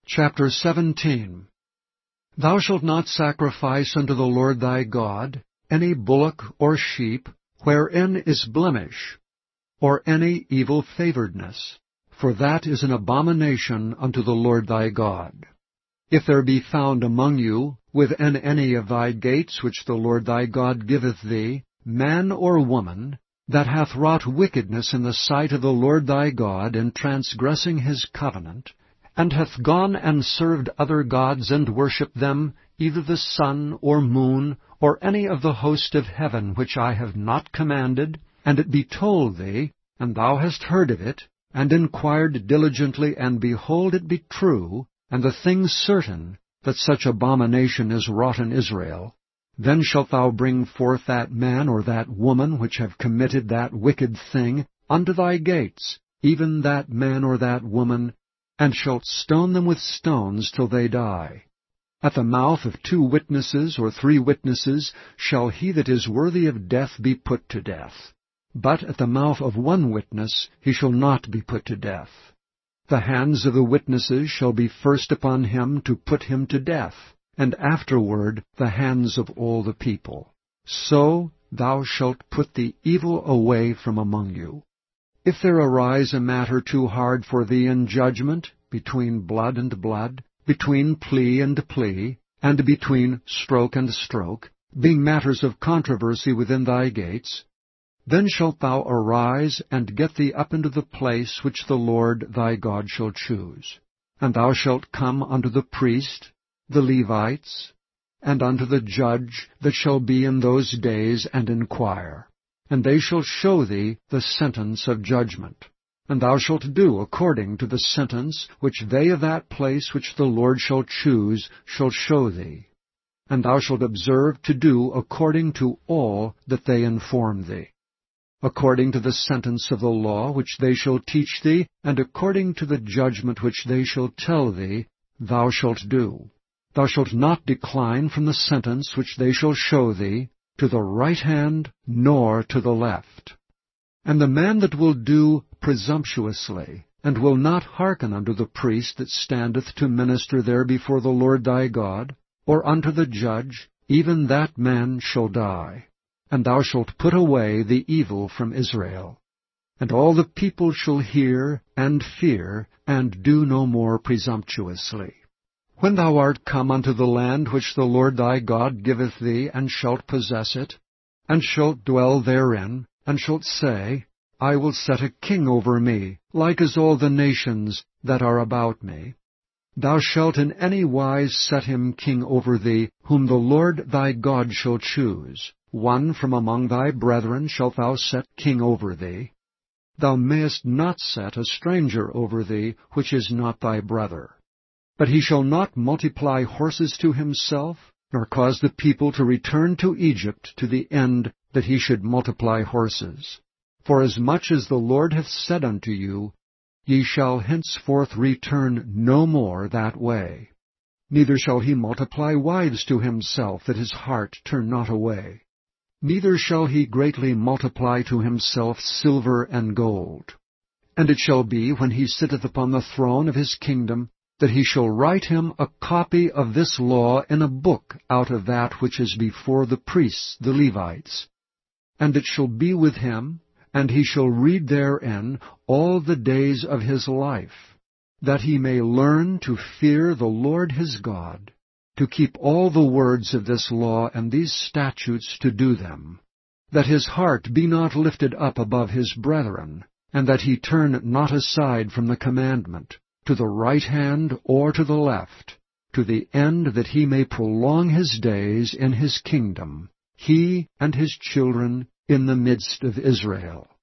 Chapter 17. Thou shalt not sacrifice unto the Lord thy God any bullock or sheep wherein is blemish, or any evil-favoredness, for that is an abomination unto the Lord thy God. If there be found among you, within any of thy gates which the Lord thy God giveth thee, man or woman, that hath wrought wickedness in the sight of the Lord thy God in transgressing his covenant, and hath gone and served other gods and worshipped them, either the sun or moon, or any of the host of heaven which I have not commanded, and it be told thee, and thou hast heard of it, and inquired diligently, and behold, it be true, and the thing certain, that such abomination is wrought in Israel, then shalt thou bring forth that man or that woman which have committed that wicked thing unto thy gates, even that man or that woman, and shalt stone them with stones till they die. At the mouth of 2 witnesses or 3 witnesses shall he that is worthy of death be put to death. But at the mouth of 1 witness he shall not be put to death. The hands of the witnesses shall be first upon him to put him to death, and afterward the hands of all the people. So thou shalt put the evil away from among you. If there arise a matter too hard for thee in judgment, between blood and blood, between plea and plea, and between stroke and stroke, being matters of controversy within thy gates, then shalt thou arise and get thee up into the place which the Lord thy God shall choose. And thou shalt come unto the priest, the Levites, and unto the judge that shall be in those days, and inquire. And they shall show thee the sentence of judgment. And thou shalt do according to the sentence which they of that place which the Lord shall choose shall show thee. And thou shalt observe to do according to all that they inform thee. According to the sentence of the law which they shall teach thee, and according to the judgment which they shall tell thee, thou shalt do. Thou shalt not decline from the sentence which they shall show thee, to the right hand, nor to the left. And the man that will do presumptuously, and will not hearken unto the priest that standeth to minister there before the Lord thy God, or unto the judge, even that man shall die. And thou shalt put away the evil from Israel. And all the people shall hear and fear, and do no more presumptuously. When thou art come unto the land which the Lord thy God giveth thee, and shalt possess it, and shalt dwell therein, and shalt say, I will set a king over me, like as all the nations that are about me. Thou shalt in any wise set him king over thee, whom the Lord thy God shall choose. One from among thy brethren shalt thou set king over thee. Thou mayest not set a stranger over thee, which is not thy brother. But he shall not multiply horses to himself, nor cause the people to return to Egypt to the end that he should multiply horses. For as much as the Lord hath said unto you, ye shall henceforth return no more that way. Neither shall he multiply wives to himself, that his heart turn not away. Neither shall he greatly multiply to himself silver and gold. And it shall be, when he sitteth upon the throne of his kingdom, that he shall write him a copy of this law in a book out of that which is before the priests, the Levites. And it shall be with him, and he shall read therein all the days of his life, that he may learn to fear the Lord his God, to keep all the words of this law and these statutes to do them, that his heart be not lifted up above his brethren, and that he turn not aside from the commandment, to the right hand or to the left, to the end that he may prolong his days in his kingdom, he and his children in the midst of Israel.